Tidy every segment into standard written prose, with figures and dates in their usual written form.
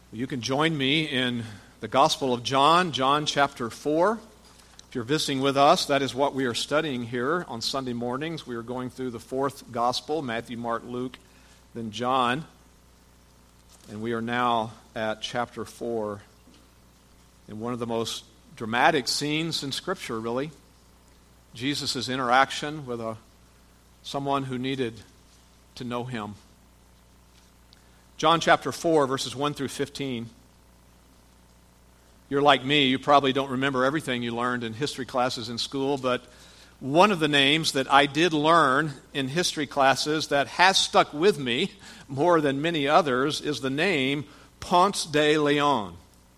You can join me in the Gospel of John, John chapter 4. If you're visiting with us, that is what we are studying here on Sunday mornings. We are going through the fourth Gospel, Matthew, Mark, Luke, then John. And we are now at chapter 4 in one of the most dramatic scenes in Scripture, really. Jesus' interaction with someone who needed to know him. John chapter 4, verses 1 through 15. You're like me, you probably don't remember everything you learned in history classes in school, but one of the names that I did learn in history classes that has stuck with me more than many others is the name Ponce de Leon.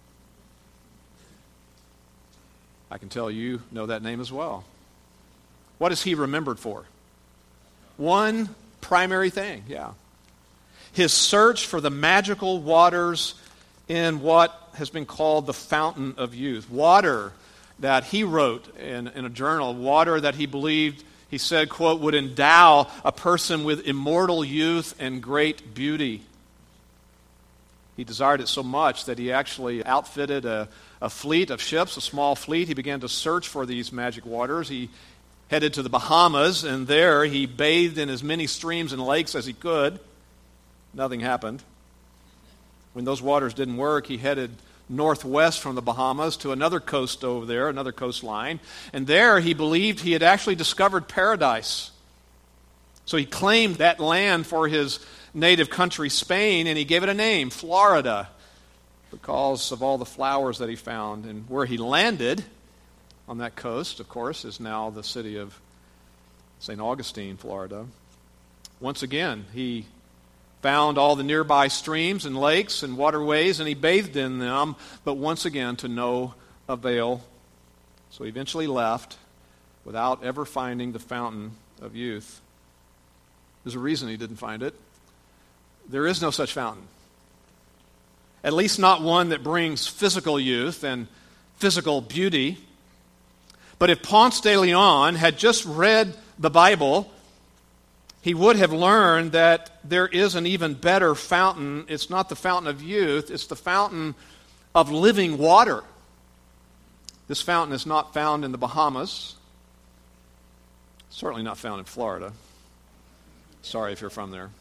I can tell you know that name as well. What is he remembered for? One primary thing, his search for the magical waters in what has been called the fountain of youth. Water that he wrote in a journal, water that he believed, he said, quote, would endow a person with immortal youth and great beauty. He desired it so much that he actually outfitted a fleet of ships, a small fleet. He began to search for these magic waters. He headed to the Bahamas, and there he bathed in as many streams and lakes as he could. Nothing happened. When those waters didn't work, he headed northwest from the Bahamas to another coast over there, another coastline. And there he believed he had actually discovered paradise. So he claimed that land for his native country, Spain, and he gave it a name, Florida, because of all the flowers that he found. And where he landed on that coast, of course, is now the city of St. Augustine, Florida. Once again, he found all the nearby streams and lakes and waterways, and he bathed in them, but once again to no avail. So he eventually left without ever finding the fountain of youth. There's a reason he didn't find it. There is no such fountain. At least not one that brings physical youth and physical beauty. But if Ponce de Leon had just read the Bible, he would have learned that there is an even better fountain. It's not the fountain of youth, it's the fountain of living water. This fountain is not found in the Bahamas. Certainly not found in Florida. Sorry if you're from there.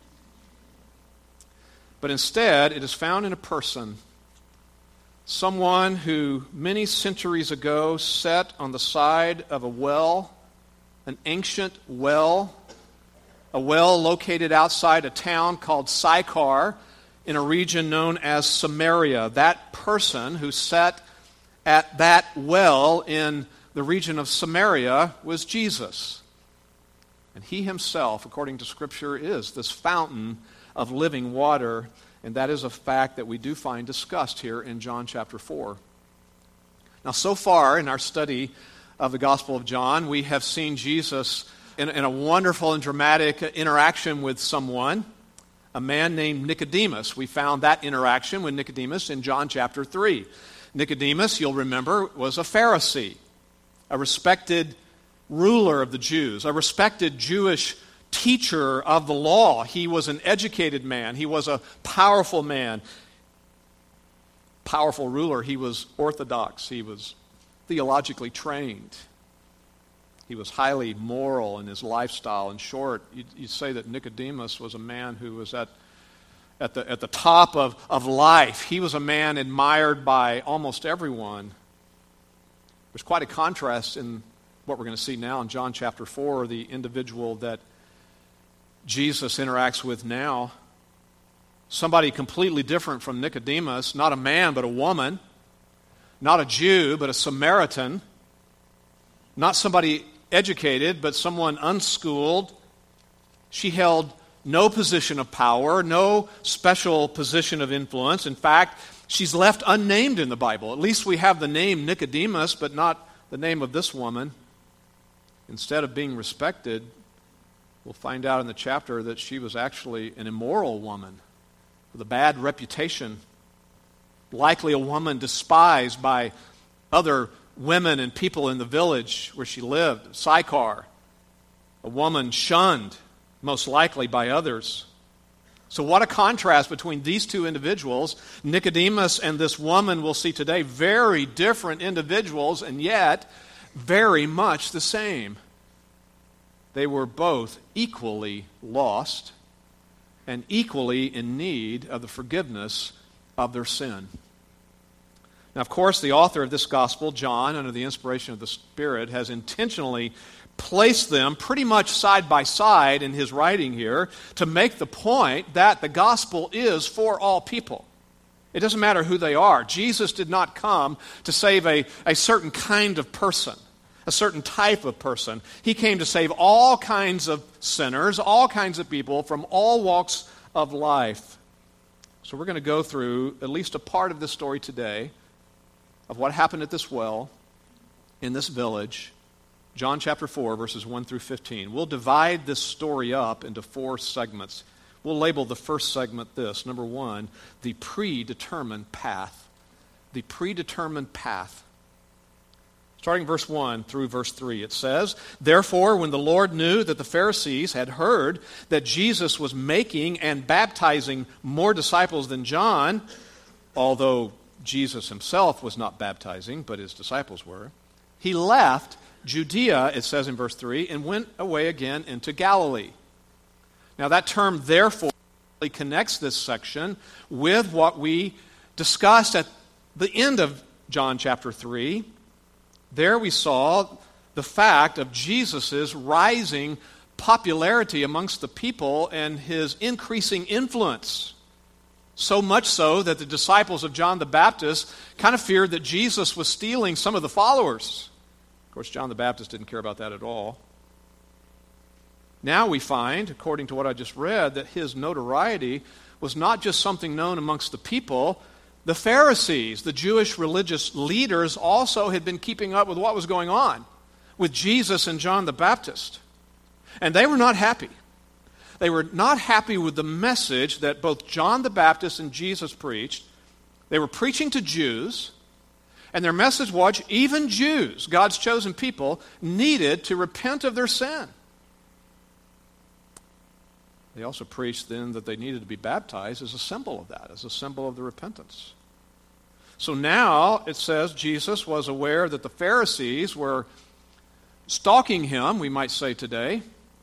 But instead, it is found in a person. Someone who many centuries ago sat on the side of a well, an ancient well, a well located outside a town called Sychar in a region known as Samaria. That person who sat at that well in the region of Samaria was Jesus. And he himself, according to Scripture, is this fountain of living water, and that is a fact that we do find discussed here in John chapter 4. Now, so far in our study of the Gospel of John, we have seen Jesus in a wonderful and dramatic interaction with someone, a man named Nicodemus. We found that interaction with Nicodemus in John chapter 3. Nicodemus, you'll remember, was a Pharisee, a respected ruler of the Jews, a respected Jewish teacher of the law. He was an educated man. He was a powerful man. Powerful ruler. He was orthodox. He was theologically trained. He was highly moral in his lifestyle. In short, you'd say that Nicodemus was a man who was at the top of life. He was a man admired by almost everyone. There's quite a contrast in what we're going to see now in John chapter 4, the individual that Jesus interacts with now. Somebody completely different from Nicodemus, not a man but a woman, not a Jew but a Samaritan, not somebody educated but someone unschooled. She held no position of power, no special position of influence. In fact, she's left unnamed in the Bible. At least we have the name Nicodemus, but not the name of this woman. Instead of being respected, we'll find out in the chapter that she was actually an immoral woman with a bad reputation, likely a woman despised by other women and people in the village where she lived, Sychar, a woman shunned, most likely by others. So what a contrast between these two individuals. Nicodemus and this woman we'll see today, very different individuals, and yet very much the same. They were both equally lost and equally in need of the forgiveness of their sin. Now, of course, the author of this gospel, John, under the inspiration of the Spirit, has intentionally placed them pretty much side by side in his writing here to make the point that the gospel is for all people. It doesn't matter who they are. Jesus did not come to save a certain kind of person, a certain type of person. He came to save all kinds of sinners, all kinds of people from all walks of life. So we're going to go through at least a part of this story today of what happened at this well in this village, John chapter 4, verses 1 through 15. We'll divide this story up into 4 segments. We'll label the first segment this. Number 1, the predetermined path. The predetermined path. Starting verse 1 through verse 3, it says, "Therefore, when the Lord knew that the Pharisees had heard that Jesus was making and baptizing more disciples than John, although Jesus himself was not baptizing, but his disciples were, he left Judea," it says in verse 3, "and went away again into Galilee." Now that term, therefore, connects this section with what we discussed at the end of John chapter 3. There we saw the fact of Jesus' rising popularity amongst the people and his increasing influence. So much so that the disciples of John the Baptist kind of feared that Jesus was stealing some of the followers. Of course, John the Baptist didn't care about that at all. Now we find, according to what I just read, that his notoriety was not just something known amongst the people. The Pharisees, the Jewish religious leaders, also had been keeping up with what was going on with Jesus and John the Baptist. And they were not happy. They were not happy with the message that both John the Baptist and Jesus preached. They were preaching to Jews, and their message was even Jews, God's chosen people, needed to repent of their sin. They also preached then that they needed to be baptized as a symbol of that, as a symbol of the repentance. So now it says Jesus was aware that the Pharisees were stalking him, we might say today.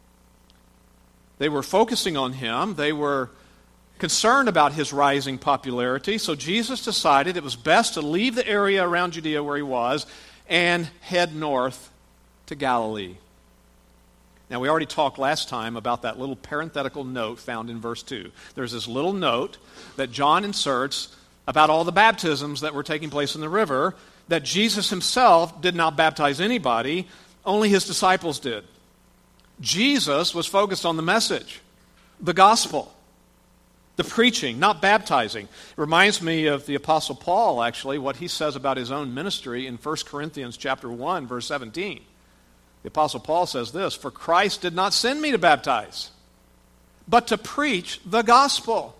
They were focusing on him. They were concerned about his rising popularity. So Jesus decided it was best to leave the area around Judea where he was and head north to Galilee. Now, we already talked last time about that little parenthetical note found in verse 2. There's this little note that John inserts about all the baptisms that were taking place in the river, that Jesus himself did not baptize anybody, only his disciples did. Jesus was focused on the message, the gospel, the preaching, not baptizing. It reminds me of the Apostle Paul, actually, what he says about his own ministry in 1 Corinthians chapter 1, verse 17. The Apostle Paul says this, "For Christ did not send me to baptize, but to preach the gospel."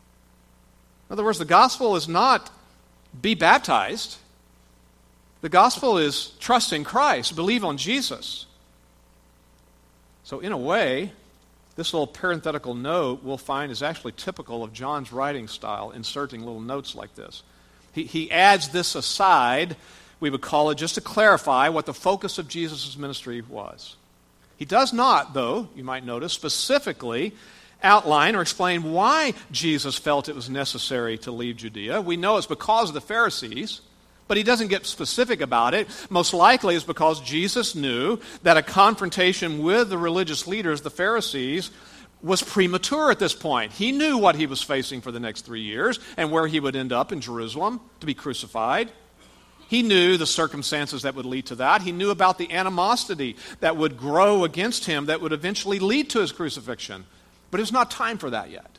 In other words, the gospel is not be baptized. The gospel is trust in Christ, believe on Jesus. So in a way, this little parenthetical note we'll find is actually typical of John's writing style, inserting little notes like this. He adds this aside, we would call it, just to clarify what the focus of Jesus' ministry was. He does not, though, you might notice, specifically outline or explain why Jesus felt it was necessary to leave Judea. We know it's because of the Pharisees, but he doesn't get specific about it. Most likely it's because Jesus knew that a confrontation with the religious leaders, the Pharisees, was premature at this point. He knew what he was facing for the next 3 years and where he would end up in Jerusalem to be crucified. He knew the circumstances that would lead to that. He knew about the animosity that would grow against him that would eventually lead to his crucifixion. But it was not time for that yet.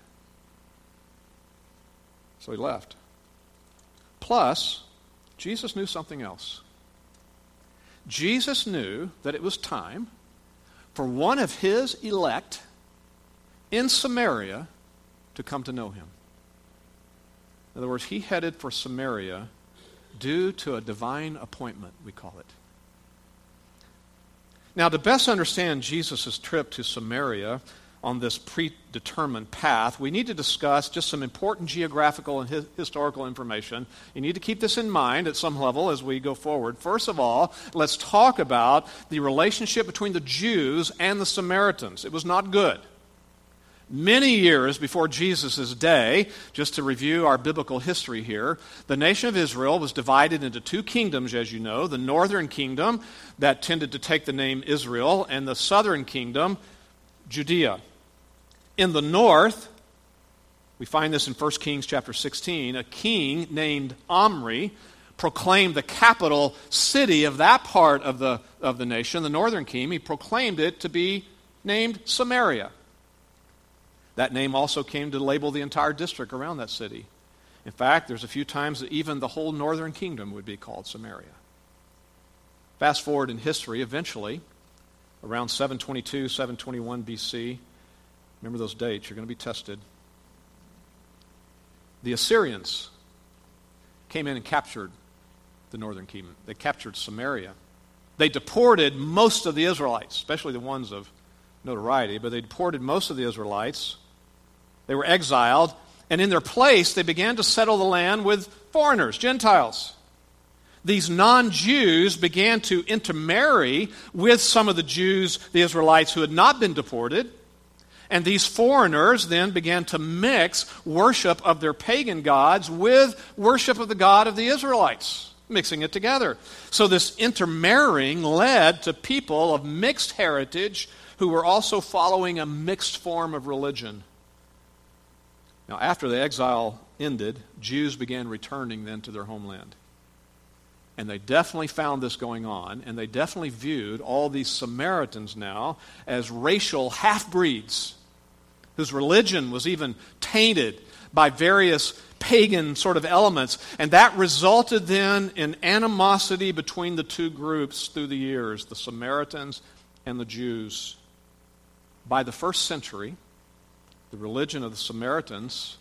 So he left. Plus, Jesus knew something else. Jesus knew that it was time for one of his elect in Samaria to come to know him. In other words, he headed for Samaria due to a divine appointment, we call it. Now, to best understand Jesus' trip to Samaria, on this predetermined path, we need to discuss just some important geographical and historical information. You need to keep this in mind at some level as we go forward. First of all, let's talk about the relationship between the Jews and the Samaritans. It was not good. Many years before Jesus' day, just to review our biblical history here, the nation of Israel was divided into two kingdoms, as you know. The northern kingdom that tended to take the name Israel, and the southern kingdom, Judea. In the north, we find this in 1 Kings chapter 16, a king named Omri proclaimed the capital city of that part of the nation, the northern kingdom. He proclaimed it to be named Samaria. That name also came to label the entire district around that city. In fact, there's a few times that even the whole northern kingdom would be called Samaria. Fast forward in history, eventually, around 722, 721 BC, remember those dates, you're going to be tested. The Assyrians came in and captured the northern kingdom. They captured Samaria. They deported most of the Israelites, especially the ones of notoriety, but they deported most of the Israelites. They were exiled, and in their place, they began to settle the land with foreigners, Gentiles. These non-Jews began to intermarry with some of the Jews, the Israelites, who had not been deported. And these foreigners then began to mix worship of their pagan gods with worship of the God of the Israelites, mixing it together. So this intermarrying led to people of mixed heritage who were also following a mixed form of religion. Now, after the exile ended, Jews began returning then to their homeland. And they definitely found this going on, and they definitely viewed all these Samaritans now as racial half-breeds whose religion was even tainted by various pagan sort of elements. And that resulted then in animosity between the two groups through the years, the Samaritans and the Jews. By the first century, the religion of the Samaritans,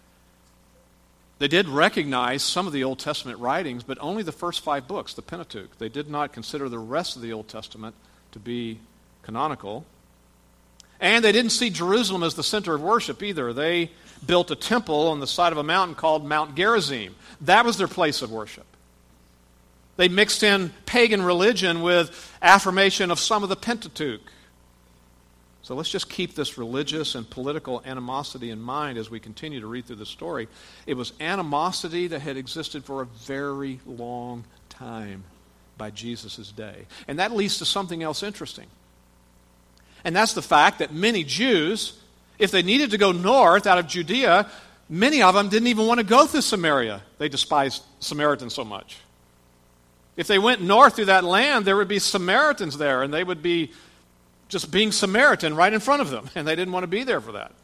they did recognize some of the Old Testament writings, but only the first 5 books, the Pentateuch. They did not consider the rest of the Old Testament to be canonical. And they didn't see Jerusalem as the center of worship either. They built a temple on the side of a mountain called Mount Gerizim. That was their place of worship. They mixed in pagan religion with affirmation of some of the Pentateuch. So let's just keep this religious and political animosity in mind as we continue to read through the story. It was animosity that had existed for a very long time by Jesus' day. And that leads to something else interesting. And that's the fact that many Jews, if they needed to go north out of Judea, many of them didn't even want to go through Samaria. They despised Samaritans so much. If they went north through that land, there would be Samaritans there, and they would be just being Samaritan right in front of them, and they didn't want to be there for that.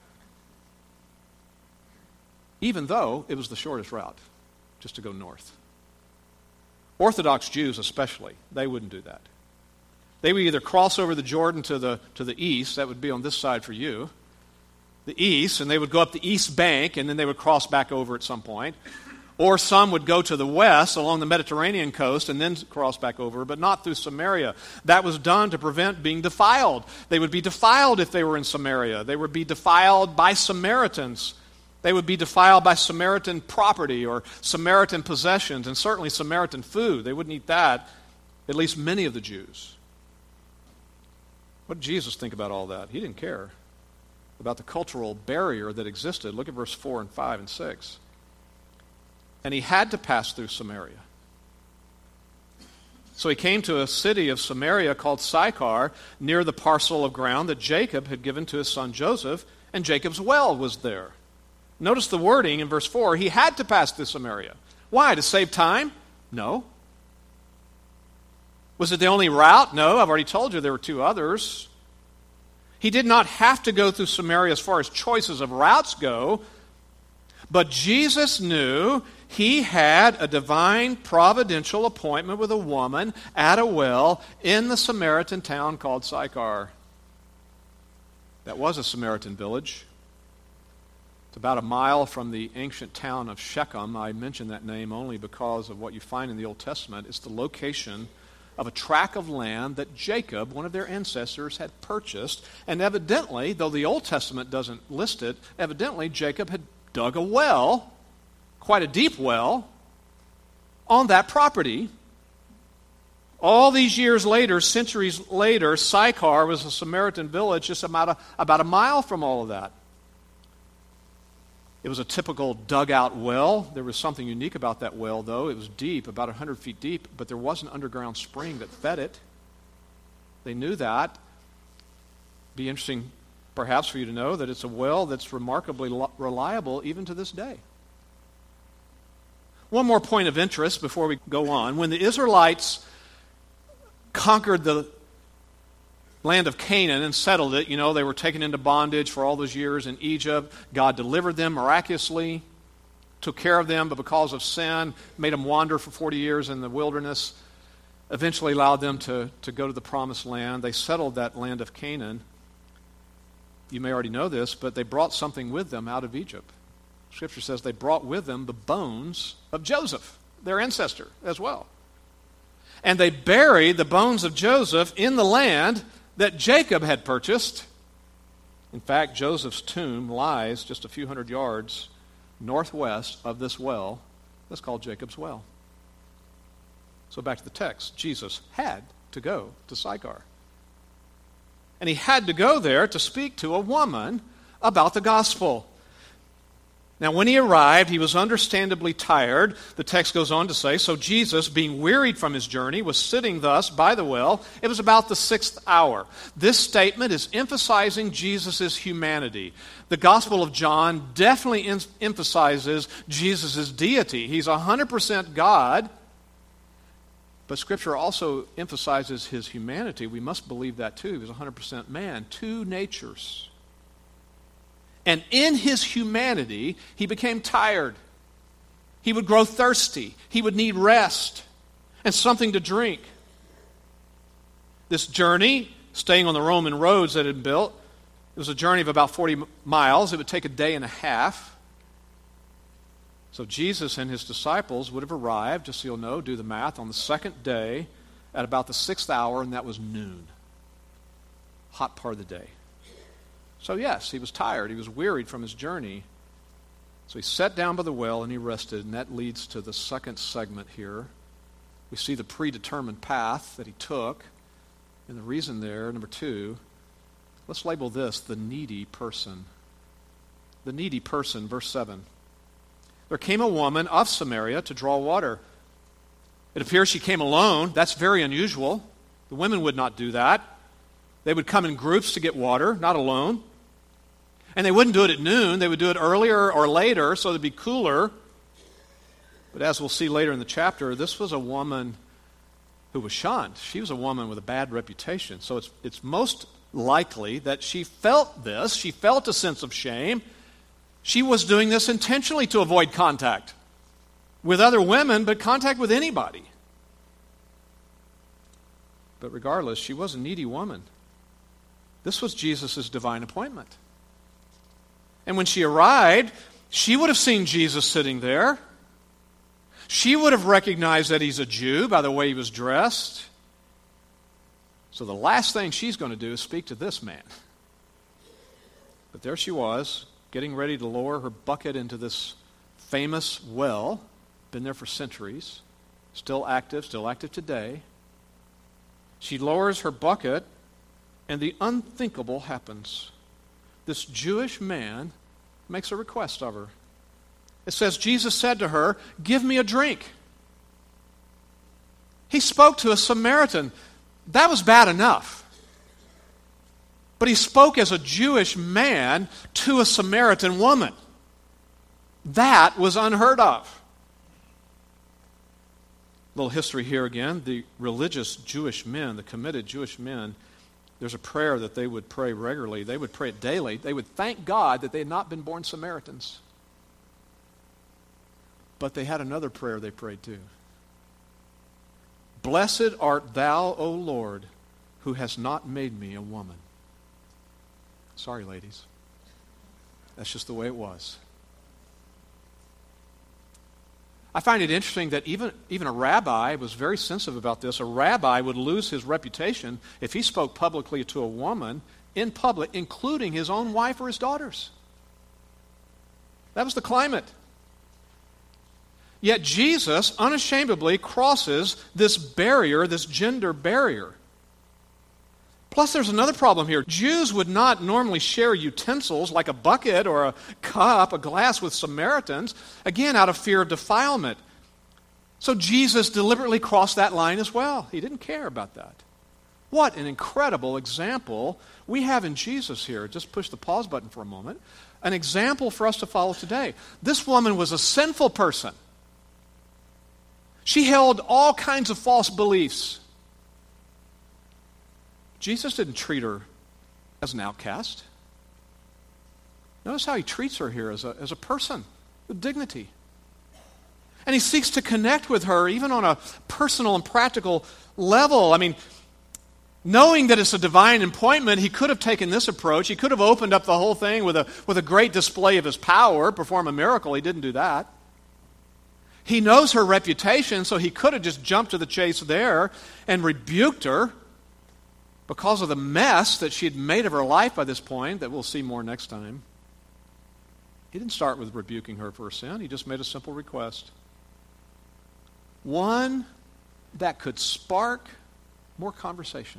Even though it was the shortest route, just to go north. Orthodox Jews especially, they wouldn't do that. They would either cross over the Jordan to the east, that would be on this side for you, the east, and they would go up the east bank, and then they would cross back over at some point. Or some would go to the west along the Mediterranean coast and then cross back over, but not through Samaria. That was done to prevent being defiled. They would be defiled if they were in Samaria. They would be defiled by Samaritans. They would be defiled by Samaritan property or Samaritan possessions, and certainly Samaritan food. They wouldn't eat that, at least many of the Jews. What did Jesus think about all that? He didn't care about the cultural barrier that existed. Look at verse 4 and 5 and 6. And he had to pass through Samaria. So he came to a city of Samaria called Sychar, near the parcel of ground that Jacob had given to his son Joseph, and Jacob's well was there. Notice the wording in verse 4. He had to pass through Samaria. Why? To save time? No. Was it the only route? No, I've already told you there were 2 others. He did not have to go through Samaria as far as choices of routes go, but Jesus knew he had a divine providential appointment with a woman at a well in the Samaritan town called Sychar. That was a Samaritan village. It's about a mile from the ancient town of Shechem. I mention that name only because of what you find in the Old Testament. It's the location of a tract of land that Jacob, one of their ancestors, had purchased. And evidently, though the Old Testament doesn't list it, evidently Jacob had dug a well, quite a deep well, on that property. All these years later, centuries later, Sychar was a Samaritan village just about a mile from all of that. It was a typical dugout well. There was something unique about that well, though. It was deep, about 100 feet deep, but there was an underground spring that fed it. They knew that. Be interesting, perhaps, for you to know that it's a well that's remarkably reliable even to this day. One more point of interest before we go on. When the Israelites conquered the land of Canaan and settled it, they were taken into bondage for all those years in Egypt. God delivered them miraculously, took care of them, but because of sin, made them wander for 40 years in the wilderness, eventually allowed them to go to the promised land. They settled that land of Canaan. You may already know this, but they brought something with them out of Egypt. Scripture says they brought with them the bones of Joseph, their ancestor, as well. And they buried the bones of Joseph in the land that Jacob had purchased. In fact, Joseph's tomb lies just a few hundred yards northwest of this well that's called Jacob's Well. So back to the text. Jesus had to go to Sychar. And he had to go there to speak to a woman about the gospel. Now, when he arrived, he was understandably tired. The text goes on to say, so Jesus, being wearied from his journey, was sitting thus by the well. It was about the 6th hour. This statement is emphasizing Jesus' humanity. The Gospel of John definitely emphasizes Jesus' deity. He's 100% God, but Scripture also emphasizes his humanity. We must believe that too. He was 100% man, two natures. And in his humanity, he became tired. He would grow thirsty. He would need rest and something to drink. This journey, staying on the Roman roads that had been built, it was a journey of about 40 miles. It would take a day and a half. So Jesus and his disciples would have arrived, just so you'll know, do the math, on the second day at about the 6th hour, and that was noon. Hot part of the day. So yes, he was tired. He was wearied from his journey. So he sat down by the well and he rested, and that leads to the second segment here. We see the predetermined path that he took, and the reason there, number 2, let's label this the needy person. The needy person, verse 7. There came a woman of Samaria to draw water. It appears she came alone. That's very unusual. The women would not do that. They would come in groups to get water, not alone. And they wouldn't do it at noon. They would do it earlier or later so it'd be cooler. But as we'll see later in the chapter, this was a woman who was shunned. She was a woman with a bad reputation. So it's most likely that she felt this. She felt a sense of shame. She was doing this intentionally to avoid contact with other women, but contact with anybody. But regardless, she was a needy woman. This was Jesus' divine appointment. And when she arrived, she would have seen Jesus sitting there. She would have recognized that he's a Jew by the way he was dressed. So the last thing she's going to do is speak to this man. But there she was, getting ready to lower her bucket into this famous well, been there for centuries, still active today. She lowers her bucket, and the unthinkable happens. This Jewish man makes a request of her. It says, Jesus said to her, "Give me a drink." He spoke to a Samaritan. That was bad enough. But he spoke as a Jewish man to a Samaritan woman. That was unheard of. A little history here again. The religious Jewish men, the committed Jewish men, there's a prayer that they would pray regularly. They would pray it daily. They would thank God that they had not been born Samaritans. But they had another prayer they prayed too. Blessed art thou, O Lord, who hast not made me a woman. Sorry, ladies. That's just the way it was. I find it interesting that even a rabbi was very sensitive about this. A rabbi would lose his reputation if he spoke publicly to a woman in public, including his own wife or his daughters. That was the climate. Yet Jesus unashamedly crosses this barrier, this gender barrier. Plus, there's another problem here. Jews would not normally share utensils like a bucket or a cup, a glass with Samaritans, again, out of fear of defilement. So Jesus deliberately crossed that line as well. He didn't care about that. What an incredible example we have in Jesus here. Just push the pause button for a moment. An example for us to follow today. This woman was a sinful person. She held all kinds of false beliefs. Jesus didn't treat her as an outcast. Notice how he treats her here as a person with dignity. And he seeks to connect with her even on a personal and practical level. I mean, knowing that it's a divine appointment, he could have taken this approach. He could have opened up the whole thing with a great display of his power, perform a miracle. He didn't do that. He knows her reputation, so he could have just jumped to the chase there and rebuked her because of the mess that she had made of her life by this point, that we'll see more next time. He didn't start with rebuking her for her sin. He just made a simple request. One that could spark more conversation.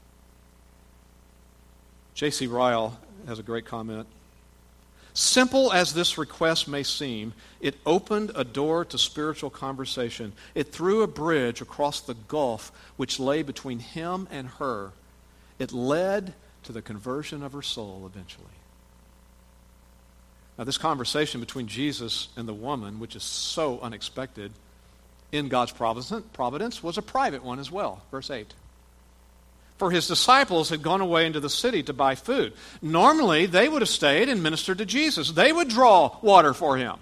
J.C. Ryle has a great comment. Simple as this request may seem, it opened a door to spiritual conversation. It threw a bridge across the gulf which lay between him and her. It led to the conversion of her soul eventually. Now, this conversation between Jesus and the woman, which is so unexpected in God's providence, was a private one as well. Verse 8. For his disciples had gone away into the city to buy food. Normally, they would have stayed and ministered to Jesus. They would draw water for him.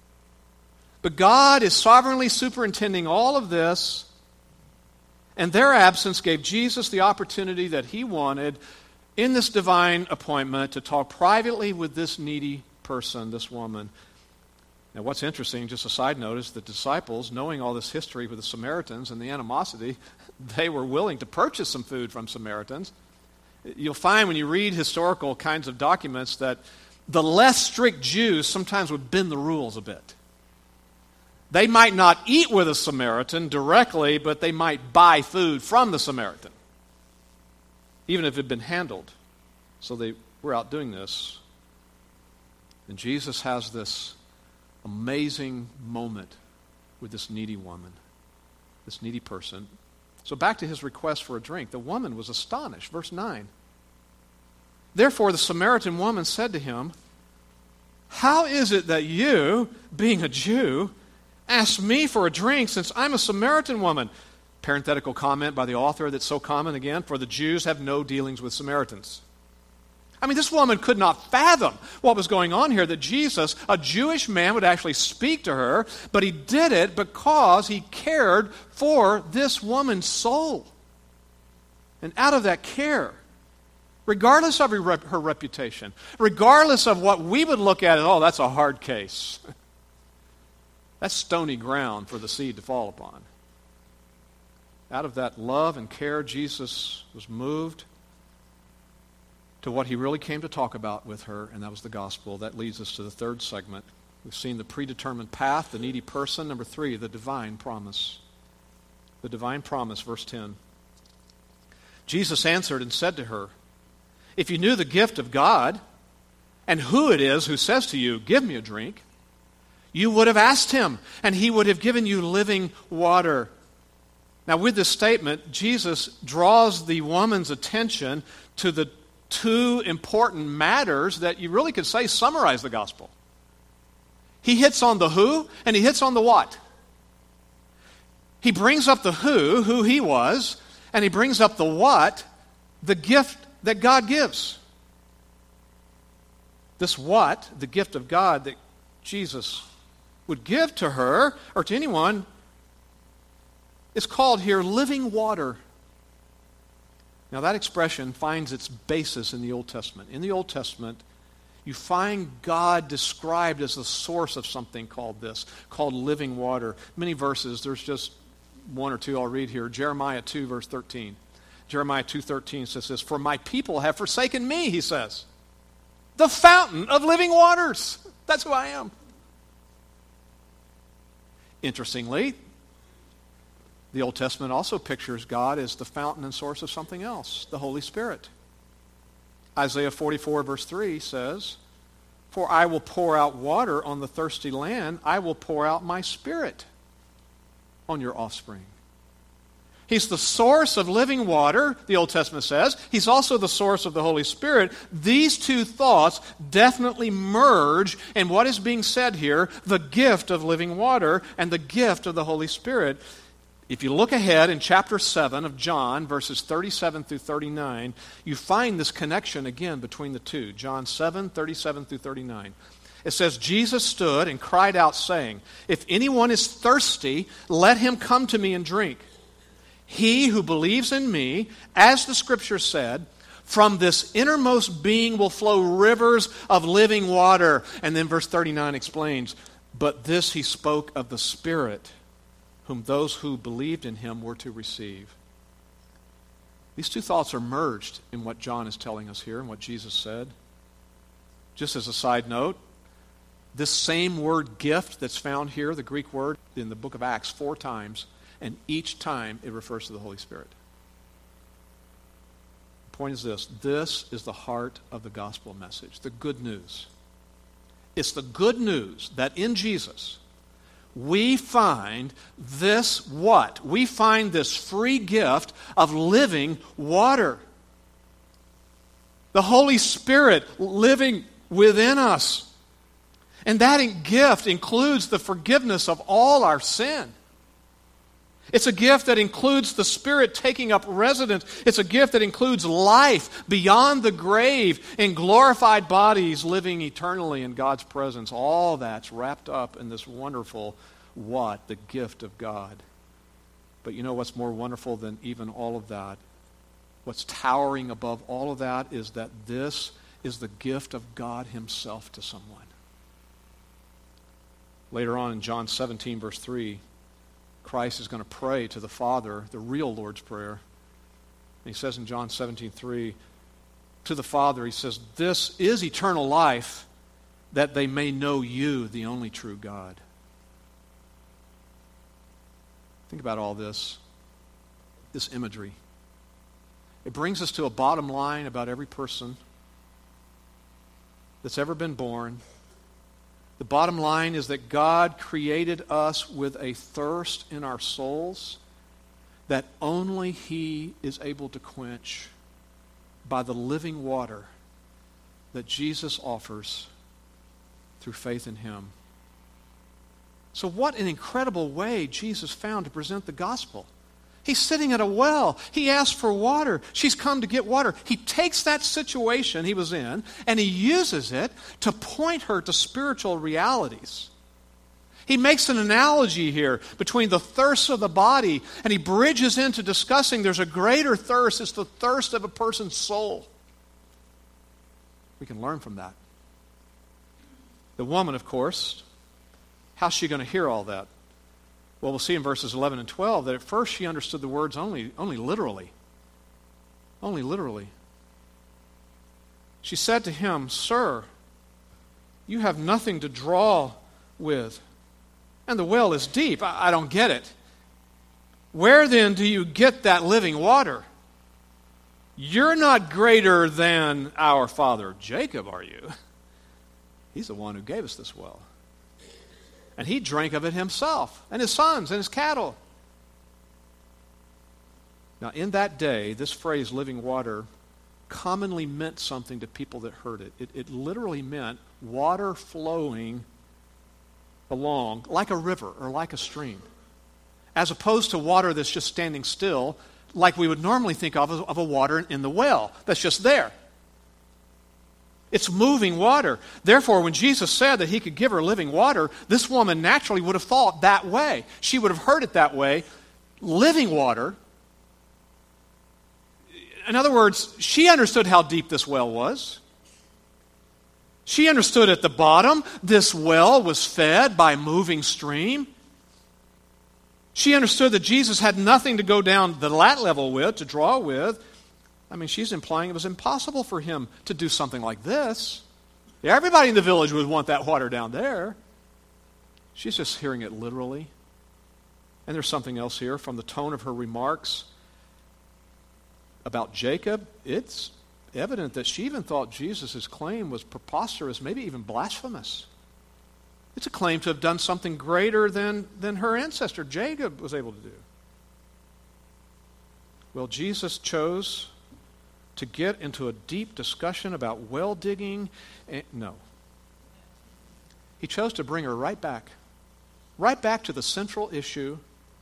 But God is sovereignly superintending all of this, and their absence gave Jesus the opportunity that he wanted in this divine appointment to talk privately with this needy person, this woman. Now, what's interesting, just a side note, is the disciples, knowing all this history with the Samaritans and the animosity, they were willing to purchase some food from Samaritans. You'll find when you read historical kinds of documents that the less strict Jews sometimes would bend the rules a bit. They might not eat with a Samaritan directly, but they might buy food from the Samaritan, even if it had been handled. So they were out doing this. And Jesus has this amazing moment with this needy woman, this needy person. So back to his request for a drink. The woman was astonished. Verse 9. Therefore the Samaritan woman said to him, how is it that you, being a Jew, ask me for a drink since I'm a Samaritan woman? Parenthetical comment by the author that's so common again, for the Jews have no dealings with Samaritans. I mean, this woman could not fathom what was going on here, that Jesus, a Jewish man, would actually speak to her, but he did it because he cared for this woman's soul. And out of that care, regardless of her reputation, regardless of what we would look at as, oh, that's a hard case. That's stony ground for the seed to fall upon. Out of that love and care, Jesus was moved to what he really came to talk about with her, and that was the gospel. That leads us to the third segment. We've seen the predetermined path, the needy person. Number 3, the divine promise. The divine promise, verse 10. Jesus answered and said to her, if you knew the gift of God and who it is who says to you, give me a drink, you would have asked him, and he would have given you living water. Now, with this statement, Jesus draws the woman's attention to the two important matters that you really could say summarize the gospel. He hits on the who, and he hits on the what. He brings up the who he was, and he brings up the what, the gift that God gives. This what, the gift of God that Jesus would give to her, or to anyone, is called here living water. Now that expression finds its basis in the Old Testament. In the Old Testament, you find God described as the source of something called living water. Many verses, there's just one or two I'll read here. Jeremiah 2, verse 13. Jeremiah 2:13 says this, "For my people have forsaken me," he says, "the fountain of living waters." That's who I am. Interestingly, the Old Testament also pictures God as the fountain and source of something else, the Holy Spirit. Isaiah 44, verse 3 says, "For I will pour out water on the thirsty land. I will pour out my Spirit on your offspring." He's the source of living water, the Old Testament says. He's also the source of the Holy Spirit. These two thoughts definitely merge in what is being said here, the gift of living water and the gift of the Holy Spirit. If you look ahead in chapter 7 of John, verses 37 through 39, you find this connection again between the two. John 7, 37 through 39. It says, "Jesus stood and cried out, saying, 'If anyone is thirsty, let him come to me and drink. He who believes in me, as the Scripture said, from this innermost being will flow rivers of living water.'" And then verse 39 explains, "But this he spoke of the Spirit, whom those who believed in him were to receive." These two thoughts are merged in what John is telling us here and what Jesus said. Just as a side note, this same word gift that's found here, the Greek word, in the book of Acts 4 times, and each time it refers to the Holy Spirit. The point is this is the heart of the gospel message, the good news. It's the good news that in Jesus we find this what? We find this free gift of living water. The Holy Spirit living within us. And that gift includes the forgiveness of all our sin. It's a gift that includes the Spirit taking up residence. It's a gift that includes life beyond the grave in glorified bodies living eternally in God's presence. All that's wrapped up in this wonderful what? The gift of God. But you know what's more wonderful than even all of that? What's towering above all of that is that this is the gift of God Himself to someone. Later on in John 17, verse 3, Christ is going to pray to the Father, the real Lord's Prayer. And He says in John 17:3, to the Father, He says, "This is eternal life, that they may know you, the only true God." Think about all this imagery. It brings us to a bottom line about every person that's ever been born. The bottom line is that God created us with a thirst in our souls that only He is able to quench by the living water that Jesus offers through faith in Him. So what an incredible way Jesus found to present the gospel. He's sitting at a well. He asked for water. She's come to get water. He takes that situation he was in and He uses it to point her to spiritual realities. He makes an analogy here between the thirst of the body, and He bridges into discussing there's a greater thirst. It's the thirst of a person's soul. We can learn from that. The woman, of course, how's she going to hear all that? Well, we'll see in verses 11 and 12 that at first she understood the words only literally. Only literally. She said to Him, "Sir, you have nothing to draw with, and the well is deep." I don't get it. "Where then do you get that living water? You're not greater than our father Jacob, are you? He's the one who gave us this well. And he drank of it himself, and his sons, and his cattle." Now, in that day, this phrase, living water, commonly meant something to people that heard it. It literally meant water flowing along like a river or like a stream, as opposed to water that's just standing still, like we would normally think of a water in the well that's just there. It's moving water. Therefore, when Jesus said that He could give her living water, this woman naturally would have thought that way. She would have heard it that way. Living water. In other words, she understood how deep this well was. She understood at the bottom, this well was fed by a moving stream. She understood that Jesus had nothing to go down the that level with, to draw with. I mean, she's implying it was impossible for him to do something like this. Everybody in the village would want that water down there. She's just hearing it literally. And there's something else here from the tone of her remarks about Jacob. It's evident that she even thought Jesus' claim was preposterous, maybe even blasphemous. It's a claim to have done something greater than her ancestor Jacob was able to do. Well, Jesus chose to get into a deep discussion about well digging. No. He chose to bring her right back to the central issue.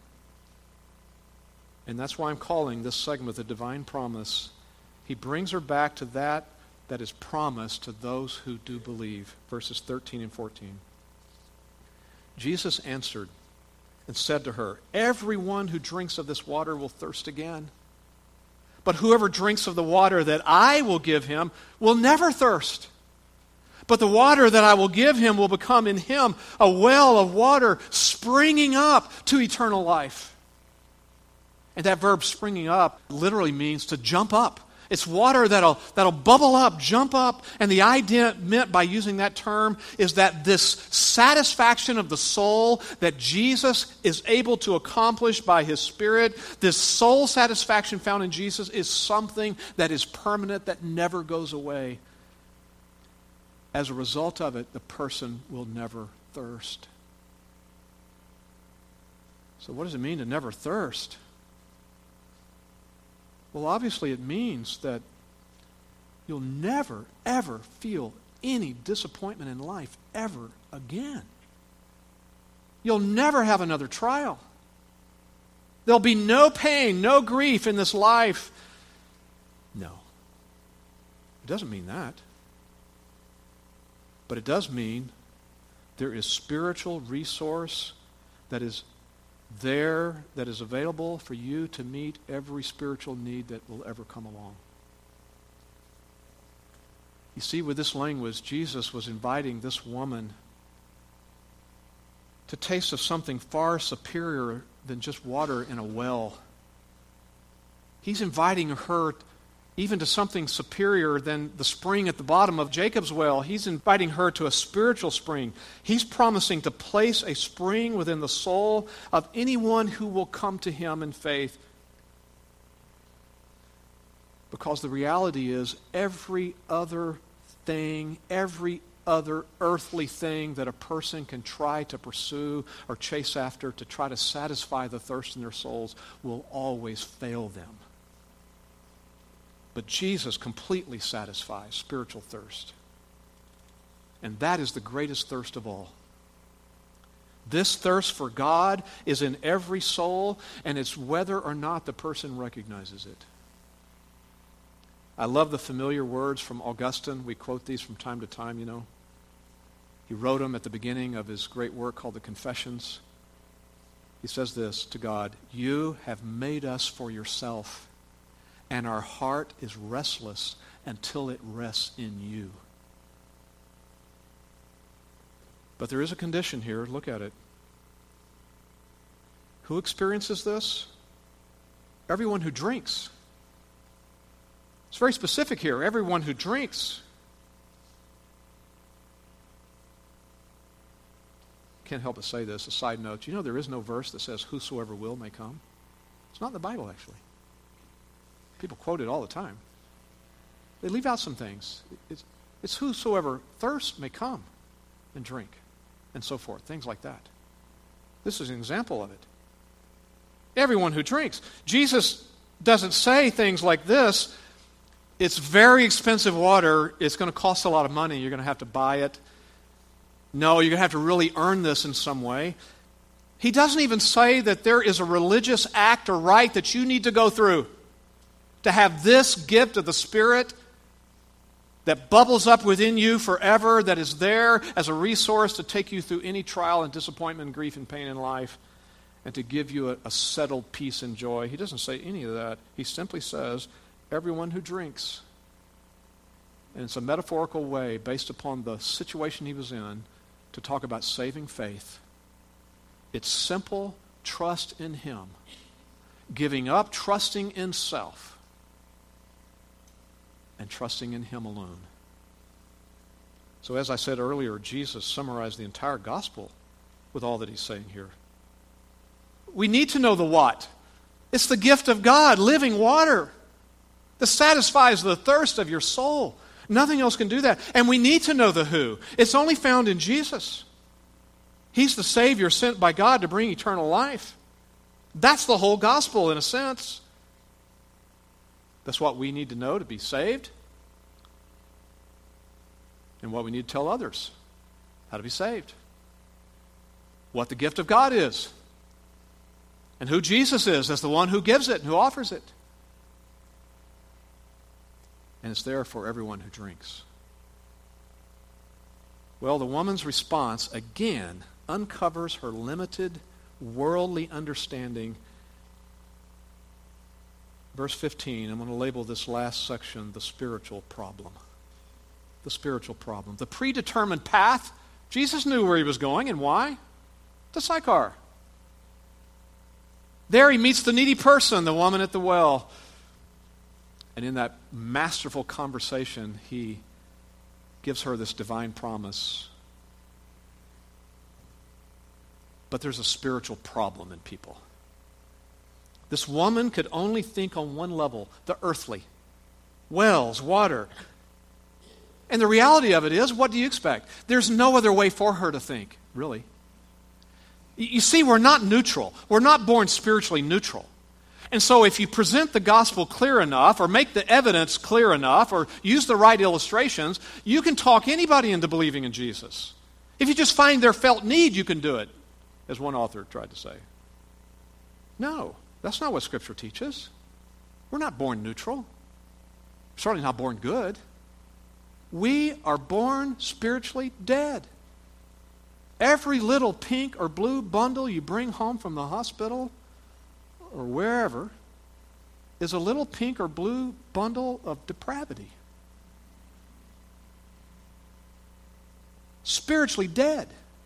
And that's why I'm calling this segment the divine promise. He brings her back to that is promised to those who do believe. Verses 13 and 14. Jesus answered and said to her, "Everyone who drinks of this water will thirst again. But whoever drinks of the water that I will give him will never thirst. But the water that I will give him will become in him a well of water springing up to eternal life." And that verb springing up literally means to jump up. It's water that'll bubble up, jump up. And the idea meant by using that term is that this satisfaction of the soul that Jesus is able to accomplish by His Spirit, this soul satisfaction found in Jesus, is something that is permanent, that never goes away. As a result of it, the person will never thirst. So what does it mean to never thirst? Well, obviously it means that you'll never, ever feel any disappointment in life ever again. You'll never have another trial. There'll be no pain, no grief in this life. No. It doesn't mean that. But it does mean there is spiritual resource that is there, that is available for you to meet every spiritual need that will ever come along. You see, with this language, Jesus was inviting this woman to taste of something far superior than just water in a well. He's inviting her even to something superior than the spring at the bottom of Jacob's well. He's inviting her to a spiritual spring. He's promising to place a spring within the soul of anyone who will come to him in faith. Because the reality is, every other thing, every other earthly thing that a person can try to pursue or chase after to try to satisfy the thirst in their souls will always fail them. But Jesus completely satisfies spiritual thirst. And that is the greatest thirst of all. This thirst for God is in every soul, and it's whether or not the person recognizes it. I love the familiar words from Augustine. We quote these from time to time, you know. He wrote them at the beginning of his great work called the Confessions. He says this to God: "You have made us for yourself, and our heart is restless until it rests in you." But there is a condition here. Look at it. Who experiences this? Everyone who drinks. It's very specific here. Everyone who drinks. Can't help but say this, a side note. You know, there is no verse that says whosoever will may come. It's not in the Bible, actually. People quote it all the time. They leave out some things. It's whosoever thirsts may come and drink, and so forth, things like that. This is an example of it. Everyone who drinks. Jesus doesn't say things like this: it's very expensive water, it's going to cost a lot of money, you're going to have to buy it. No, you're going to have to really earn this in some way. He doesn't even say that there is a religious act or rite that you need to go through to have this gift of the Spirit that bubbles up within you forever, that is there as a resource to take you through any trial and disappointment and grief and pain in life, and to give you a settled peace and joy. He doesn't say any of that. He simply says, everyone who drinks. and it's a metaphorical way based upon the situation he was in to talk about saving faith. It's simple trust in him, giving up trusting in self, and trusting in him alone. So as I said earlier, Jesus summarized the entire gospel with all that he's saying here. We need to know the what. It's the gift of God, living water that satisfies the thirst of your soul. Nothing else can do that. And we need to know the who. It's only found in Jesus. He's the Savior sent by God to bring eternal life. That's the whole gospel in a sense. That's what we need to know to be saved. And what we need to tell others how to be saved. What the gift of God is. And who Jesus is as the one who gives it and who offers it. And it's there for everyone who drinks. Well, the woman's response again uncovers her limited worldly understanding. Verse 15, I'm going to label this last section the spiritual problem. The spiritual problem. The predetermined path, Jesus knew where he was going and why. To Sychar. There he meets the needy person, the woman at the well. And in that masterful conversation, he gives her this divine promise. But there's a spiritual problem in people. This woman could only think on one level, the earthly. Wells, water. And the reality of it is, what do you expect? There's no other way for her to think, really. You see, we're not neutral. We're not born spiritually neutral. And so if you present the gospel clear enough, or make the evidence clear enough, or use the right illustrations, you can talk anybody into believing in Jesus. If you just find their felt need, you can do it, as one author tried to say. No, that's not what Scripture teaches. We're not born neutral. We're certainly not born good. We are born spiritually dead. Every little pink or blue bundle you bring home from the hospital or wherever is a little pink or blue bundle of depravity. Spiritually dead.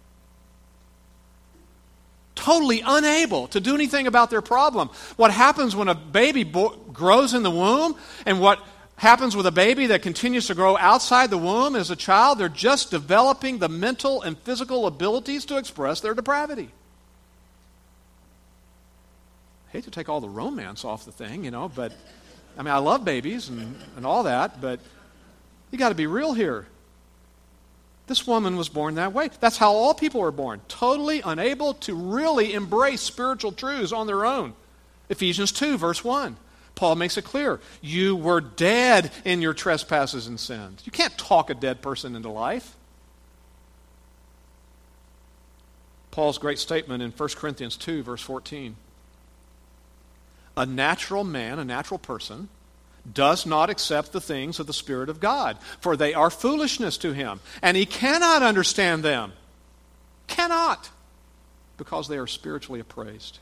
Totally unable to do anything about their problem. What happens when a baby grows in the womb, and what happens with a baby that continues to grow outside the womb as a child, they're just developing the mental and physical abilities to express their depravity. I hate to take all the romance off the thing, but I mean, I love babies and all that, but you got to be real here. This woman was born that way. That's how all people were born, totally unable to really embrace spiritual truths on their own. Ephesians 2, verse 1. Paul makes it clear. You were dead in your trespasses and sins. You can't talk a dead person into life. Paul's great statement in 1 Corinthians 2, verse 14. A natural man, a natural person, does not accept the things of the Spirit of God, for they are foolishness to him, and he cannot understand them. Cannot, because they are spiritually appraised.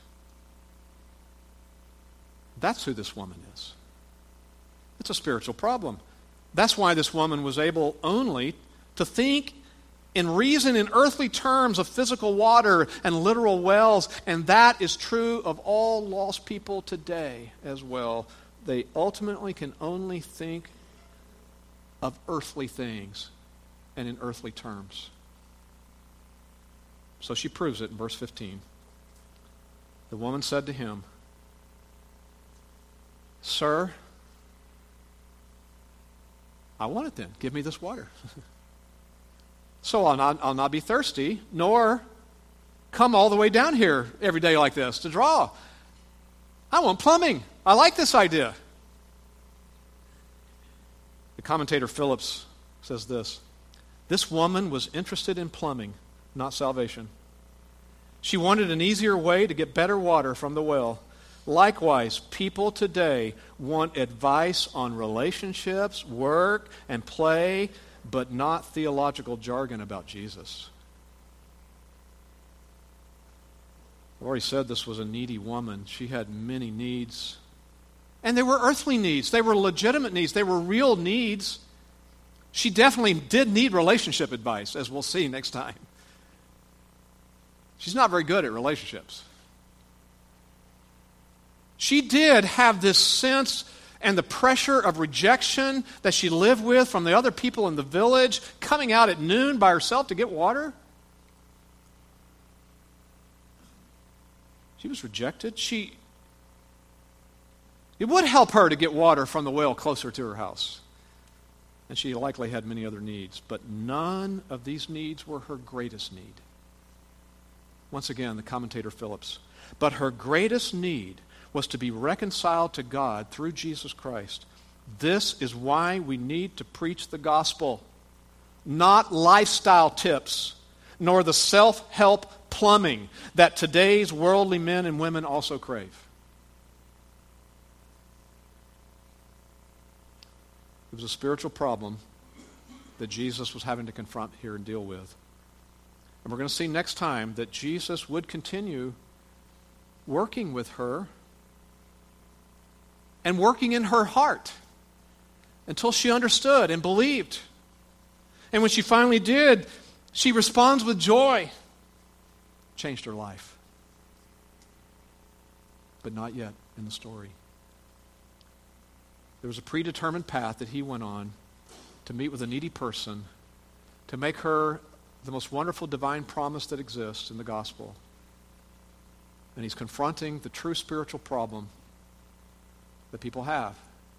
That's who this woman is. It's a spiritual problem. That's why this woman was able only to think and reason in earthly terms of physical water and literal wells, and that is true of all lost people today as well. They ultimately can only think of earthly things and in earthly terms. So she proves it in verse 15. The woman said to him, Sir, I want it then. Give me this water. So I'll not be thirsty, nor come all the way down here every day like this to draw. I want plumbing. I like this idea. The commentator Phillips says this. This woman was interested in plumbing, not salvation. She wanted an easier way to get better water from the well. Likewise, people today want advice on relationships, work, and play, but not theological jargon about Jesus. I've already said this was a needy woman. She had many needs. And they were earthly needs. They were legitimate needs. They were real needs. She definitely did need relationship advice, as we'll see next time. She's not very good at relationships. She did have this sense and the pressure of rejection that she lived with from the other people in the village, coming out at noon by herself to get water. She was rejected. It would help her to get water from the well closer to her house. And she likely had many other needs. But none of these needs were her greatest need. Once again, the commentator Phillips. But her greatest need was to be reconciled to God through Jesus Christ. This is why we need to preach the gospel. Not lifestyle tips, nor the self-help plumbing that today's worldly men and women also crave. It was a spiritual problem that Jesus was having to confront here and deal with. And we're going to see next time that Jesus would continue working with her and working in her heart until she understood and believed. And when she finally did, she responds with joy. Changed her life. But not yet in the story. There was a predetermined path that he went on to meet with a needy person, to make her the most wonderful divine promise that exists in the gospel. And he's confronting the true spiritual problem that people have.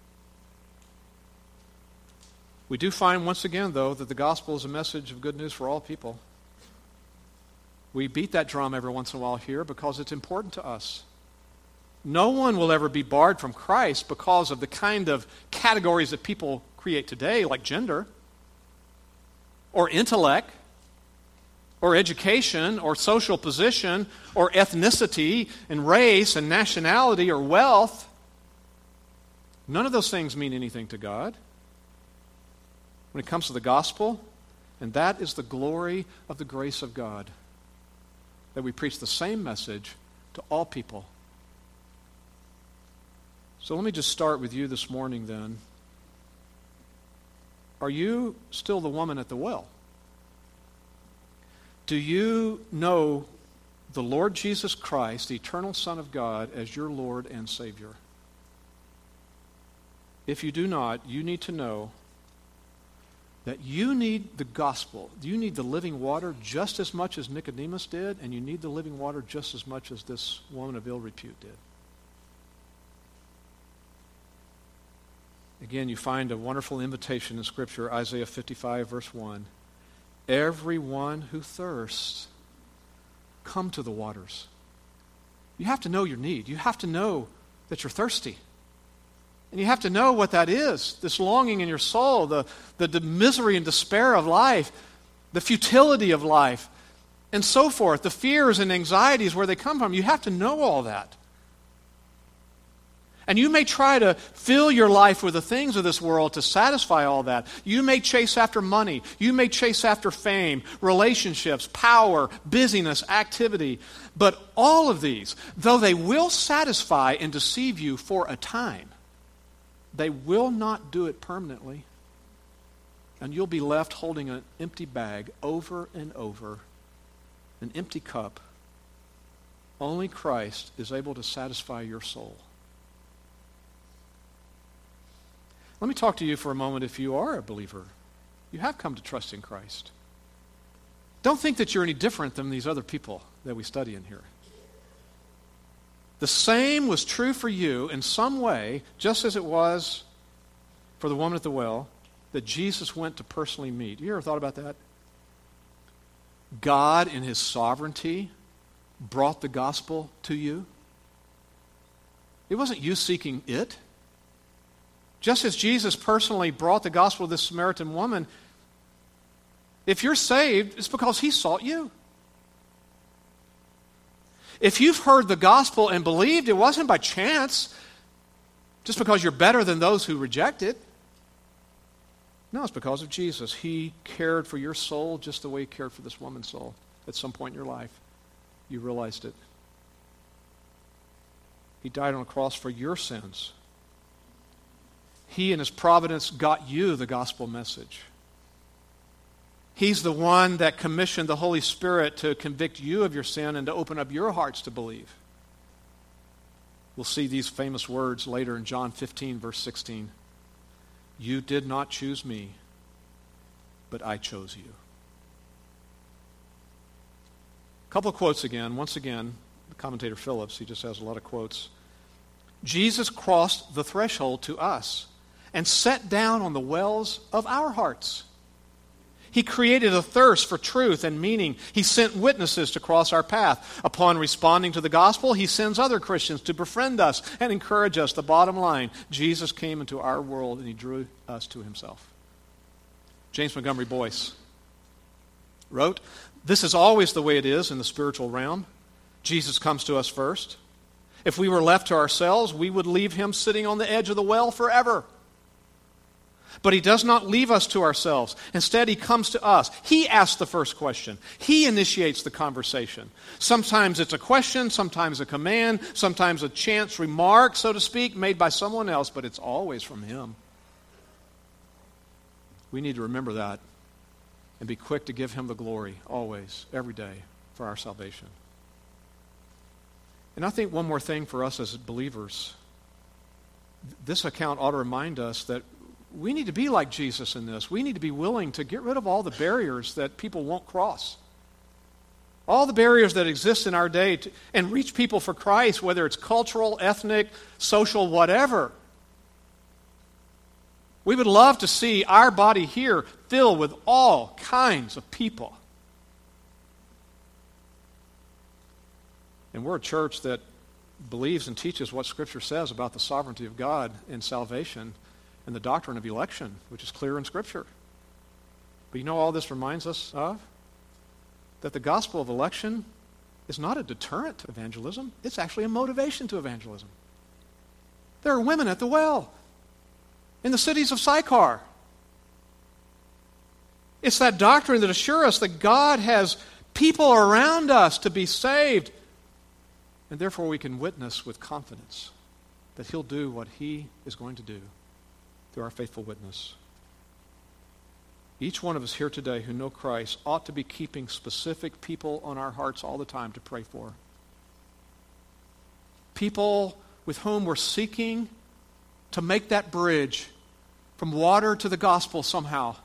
We do find once again, though, that the gospel is a message of good news for all people. We beat that drum every once in a while here because it's important to us. No one will ever be barred from Christ because of the kind of categories that people create today, like gender, or intellect, or education, or social position, or ethnicity, and race, and nationality, or wealth. None of those things mean anything to God when it comes to the gospel, and that is the glory of the grace of God, that we preach the same message to all people. So let me just start with you this morning then. Are you still the woman at the well? Do you know the Lord Jesus Christ, the eternal Son of God, as your Lord and Savior? If you do not, you need to know that you need the gospel. You need the living water just as much as Nicodemus did, and you need the living water just as much as this woman of ill repute did. Again, you find a wonderful invitation in Scripture, Isaiah 55, verse 1. Everyone who thirsts, come to the waters. You have to know your need. You have to know that you're thirsty. And you have to know what that is, this longing in your soul, the misery and despair of life, the futility of life, and so forth, the fears and anxieties where they come from. You have to know all that. And you may try to fill your life with the things of this world to satisfy all that. You may chase after money. You may chase after fame, relationships, power, busyness, activity. But all of these, though they will satisfy and deceive you for a time, they will not do it permanently. And you'll be left holding an empty bag over and over, an empty cup. Only Christ is able to satisfy your soul. Let me talk to you for a moment if you are a believer. You have come to trust in Christ. Don't think that you're any different than these other people that we study in here. The same was true for you in some way, just as it was for the woman at the well, that Jesus went to personally meet. You ever thought about that? God, in His sovereignty, brought the gospel to you. It wasn't you seeking it. Just as Jesus personally brought the gospel to this Samaritan woman, if you're saved, it's because He sought you. If you've heard the gospel and believed, it wasn't by chance, just because you're better than those who reject it. No, it's because of Jesus. He cared for your soul just the way He cared for this woman's soul at some point in your life. You realized it. He died on a cross for your sins. He in His providence got you the gospel message. He's the one that commissioned the Holy Spirit to convict you of your sin and to open up your hearts to believe. We'll see these famous words later in John 15, verse 16. You did not choose me, but I chose you. A couple of quotes again. Once again, the commentator Phillips, he just has a lot of quotes. Jesus crossed the threshold to us and sat down on the wells of our hearts. He created a thirst for truth and meaning. He sent witnesses to cross our path. Upon responding to the gospel, he sends other Christians to befriend us and encourage us. The bottom line, Jesus came into our world and he drew us to himself. James Montgomery Boyce wrote, "This is always the way it is in the spiritual realm. Jesus comes to us first. If we were left to ourselves, we would leave him sitting on the edge of the well forever. But he does not leave us to ourselves. Instead, he comes to us. He asks the first question. He initiates the conversation. Sometimes it's a question, sometimes a command, sometimes a chance remark, so to speak, made by someone else, but it's always from him. We need to remember that and be quick to give him the glory, always, every day, for our salvation. And I think one more thing for us as believers, this account ought to remind us that we need to be like Jesus in this. We need to be willing to get rid of all the barriers that people won't cross. All the barriers that exist in our day and reach people for Christ, whether it's cultural, ethnic, social, whatever. We would love to see our body here filled with all kinds of people. And we're a church that believes and teaches what Scripture says about the sovereignty of God in salvation and the doctrine of election, which is clear in Scripture. But you know all this reminds us of? That the gospel of election is not a deterrent to evangelism. It's actually a motivation to evangelism. There are women at the well in the cities of Sychar. It's that doctrine that assures us that God has people around us to be saved, and therefore we can witness with confidence that he'll do what he is going to do through our faithful witness. Each one of us here today who know Christ ought to be keeping specific people on our hearts all the time to pray for. People with whom we're seeking to make that bridge from water to the gospel somehow.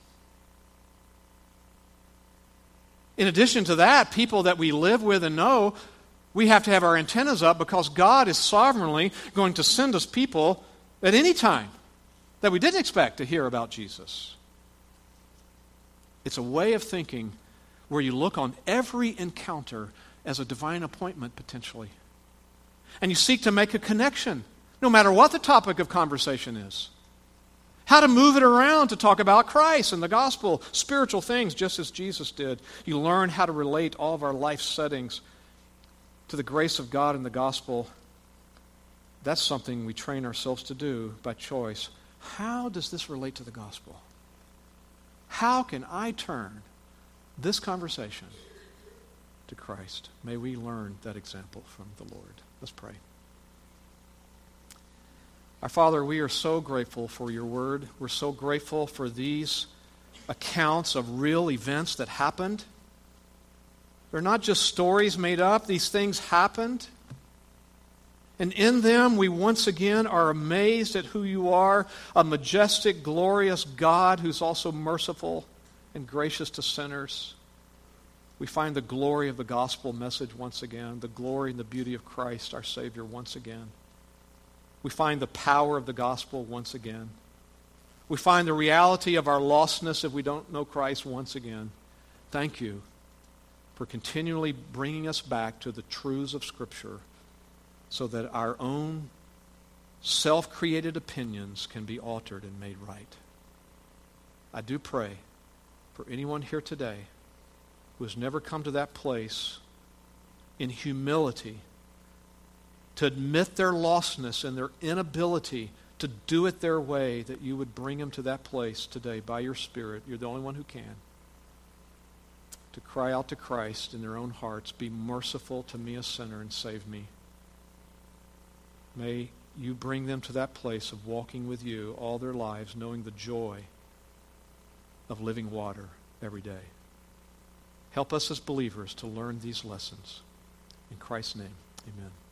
In addition to that, people that we live with and know, we have to have our antennas up because God is sovereignly going to send us people at any time that we didn't expect to hear about Jesus. It's a way of thinking where you look on every encounter as a divine appointment potentially. And you seek to make a connection, no matter what the topic of conversation is. How to move it around to talk about Christ and the gospel, spiritual things, just as Jesus did. You learn how to relate all of our life settings to the grace of God and the gospel. That's something we train ourselves to do by choice. How does this relate to the gospel? How can I turn this conversation to Christ? May we learn that example from the Lord. Let's pray. Our Father, we are so grateful for your word. We're so grateful for these accounts of real events that happened. They're not just stories made up. These things happened. And in them, we once again are amazed at who you are, a majestic, glorious God who's also merciful and gracious to sinners. We find the glory of the gospel message once again, the glory and the beauty of Christ, our Savior, once again. We find the power of the gospel once again. We find the reality of our lostness if we don't know Christ once again. Thank you for continually bringing us back to the truths of Scripture, so that our own self-created opinions can be altered and made right. I do pray for anyone here today who has never come to that place in humility to admit their lostness and their inability to do it their way, that you would bring them to that place today by your Spirit. You're the only one who can. To cry out to Christ in their own hearts, be merciful to me, a sinner, and save me. May you bring them to that place of walking with you all their lives, knowing the joy of living water every day. Help us as believers to learn these lessons. In Christ's name, amen.